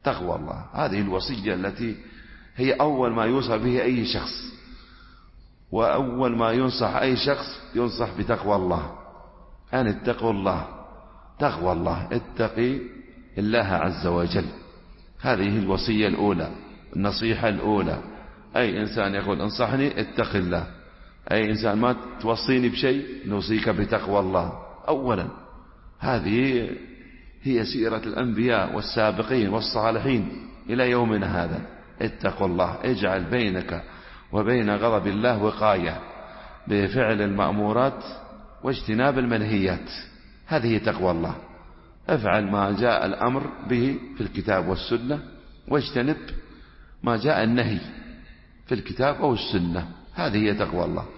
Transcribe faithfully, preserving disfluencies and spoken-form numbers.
تقوى الله. هذه الوصية التي هي أول ما يوصى به أي شخص، وأول ما ينصح أي شخص ينصح بتقوى الله، أن اتقوا الله، تقوى الله، اتقي الله عز وجل. هذه الوصية الأولى، النصيحة الأولى. أي إنسان يقول انصحني اتق الله، أي إنسان ما توصيني بشيء نوصيك بتقوى الله أولا. هذه هي سيرة الأنبياء والسابقين والصالحين إلى يومنا هذا. اتقوا الله، اجعل بينك وبين غضب الله وقاية بفعل المأمورات واجتناب المنهيات. هذه تقوى الله. افعل ما جاء الأمر به في الكتاب والسنة، واجتنب ما جاء النهي في الكتاب أو السنة. هذه هي تقوى الله.